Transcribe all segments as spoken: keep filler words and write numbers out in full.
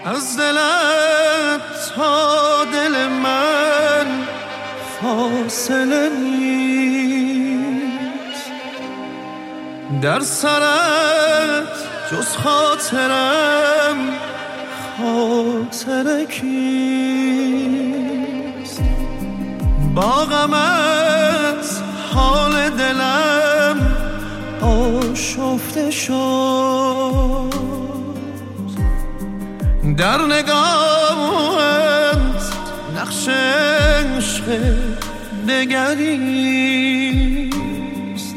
از دلت تا دل من فاصله نیست، در سرت جز خاطرم خاطر کیست؟ با غمت حال دلم آشفته شد، در نگاهت نقش عشق دگریست.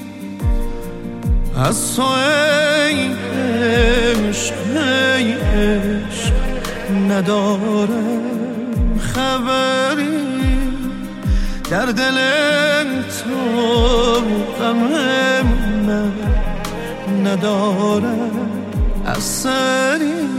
از تو ای عشق ای عشق ندارم خبری، در دل تو غم من ندارم اثری.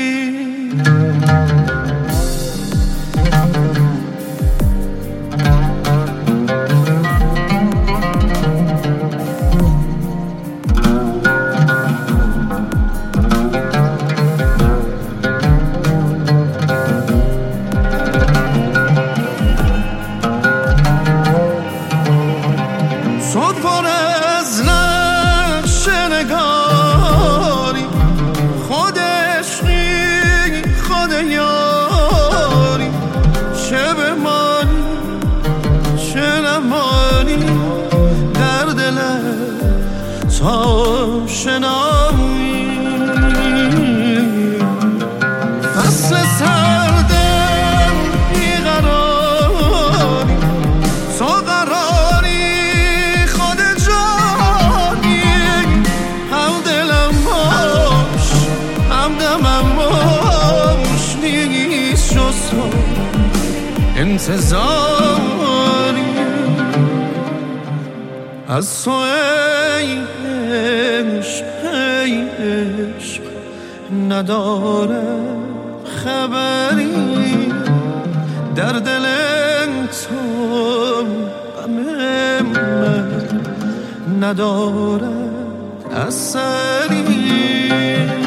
صد از نقش نگاری، خود عشقی خود یاری، چه بمانی چه نمانی در دلت تا شنایی. فصل سردم بیقراری، تو قراری خود جانی، هم دلم باش هم دمم باش، نیست جز تو انتظاری. از تو ای عشق ای عشق ندارم خبری، در دل تو غم من ندارد اثری.